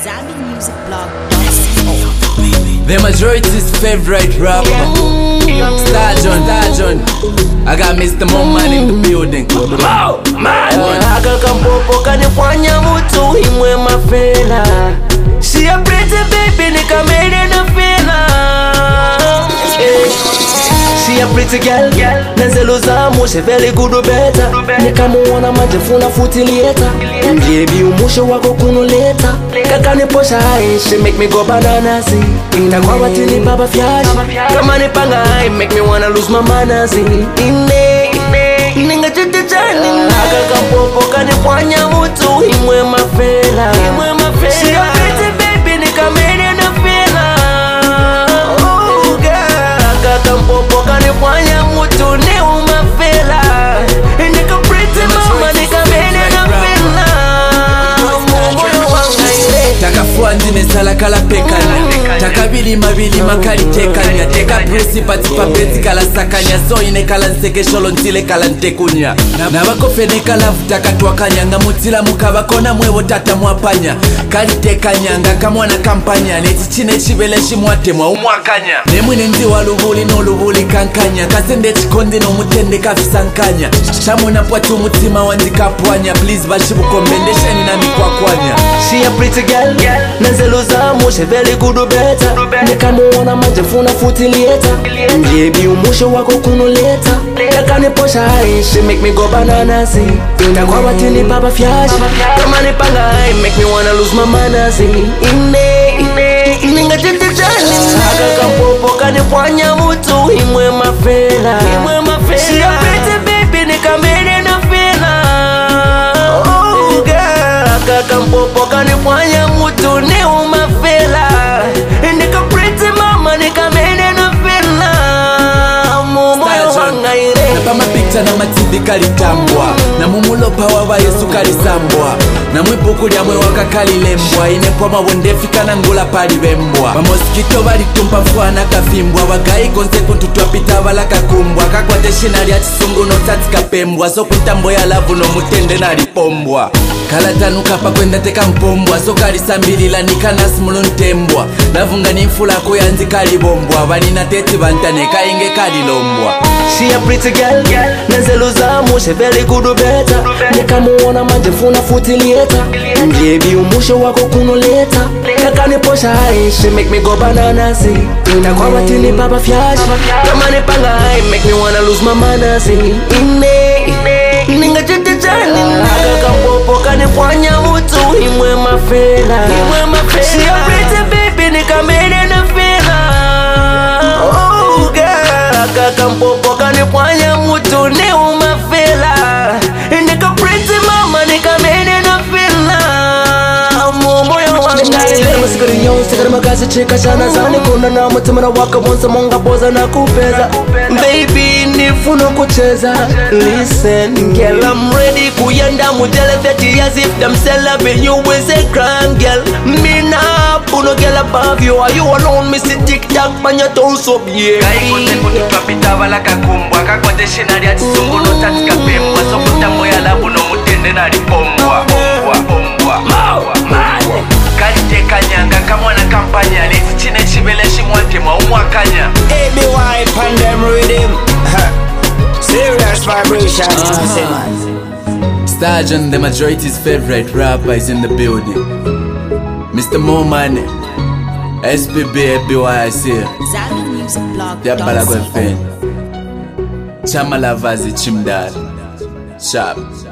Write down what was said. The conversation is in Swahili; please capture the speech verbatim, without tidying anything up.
Zambian Music Blog. The majority's favorite rapper, Star John, Star John. I got Mister Moman in the building. Oh, man. Akakampopo kanifanya mutu imwe mafela. She a pretty baby nikamene na fela. She a pretty girl, nanzeluza mushe very good better. Nikamuona majefuna futilieta. Mjebi umusho wako kunuleta. Kakani posha hai, she make me go bananas. Ina kwa watini baba fyash. Kama nipanga hai, make me wanna lose my manners. Ine, ninga chete chani. Akakampopo kanifanya mutu imwe mafela. She a pretty baby nikamene na fela. Oh girl, akakampopo kanifanya mutu ni umafela. Nika pretty mama nikamene na fela. Takafua ndine sala kala pekanya. Takabili mabili makali tekanya. Teka presi pati papeti kala sakanya. So ine kala nseke sholo ntile kala ntekunya. Na wako fene kala vutaka tuwakanya. Nga mutila mukaba kona mwevo tata mwapanya. Kali tekanya nga kamwana kampanya. Neti chine chibele shimwate mwa umwakanya. Nemwine nzi walubuli no lubuli kankanya. Kasende chikondi no mutende kafisankanya. Shamuna pwatu mutima wandikapwanya. Please bashibu kombendesheni na mikwakwanya. She a pretty girl, nanzeluza mushe very good better. Nikamuona majefuna futilieta. Mjebi umusho wako kunuleta. Kakani posha hai, she make me go bananas. Ina kwa watini baba fyash. Kama nipanga hai, make me wanna lose my manners. Ine, ninga tete chani. Akakampopo kanifanya mutu imwe mafela. She a pretty baby nikamene na fela. Oh girl, akakampopo kanifanya mutu ni umafela. Nika pretty mama nikamene na fela. Mumoyo wangaire. Nabama picture na mativi kalitambwa. Na mumulopa wawa yesu kalisambwa. Na mwipuku liamwe waka kalilembwa. Inepwa mawondefika na ngula pali bembwa. Mamoskito bali tumpa fwana kafimbwa. Wagai konse kututwa pita wala kakumbwa. Kakwate shinari atisungu no tatika pembwa. So kutambo ya lavu no mutende na lipombwa. Kalatanuka pa kwenda teka mpombwa. So kalisambilila nikanas muluntembwa. Lavunga nifula kuyanzi kalibombwa. Vanina teti bantane kainge kalilombwa. She a pretty girl, nanzeluza mushe very good better. Nikamuona majefuna futilieta. Mjebi umusho wako kunuleta. Kakani posha hai, she make me go bananas. Ina kwa watini baba fyash. Kama nipanga hai, make me wanna lose my manners. Ine, ninga chete chani. Akakampopo kanifanya mutu imwe mafela. She a pretty baby nikamene na fela. Oh girl, akakampopo kanifanya mutu ni umafela. Nika pretty mama nikamene na fela. Momoyo wangaire. Masikari yon sikari magazi chika shana zani. Kuna na mutumana waka wonsa monga boza na kupeza. Baby nifuno kucheza. Listen girl, I'm ready kuyenda mujele thirty years if them celebrate you with a grand girl. Me nah puno girl above you. Are you alone me see tic tac man your toes up yeah. Kai kote kututwa pita wala kakumbwa. Kakwate shinari atisungu no tatika pembwa. So kutambo ya labu no mutende na lipombwa. Pombwa, pombwa, mawa, mawa. Kali tekanya nga kamwana kampanya. Neti chine chibele shimwate mwa umwakanya. A B Y pan them rhythm. Serious vibration. Uh-huh. Star John, the majority's favorite rapper, is in the building. Mister Moman, S P B, A B Y, I see. Zambian Music Blog. Diabala Gwen Fen. Chama Lavazi Chimdal. Sharp.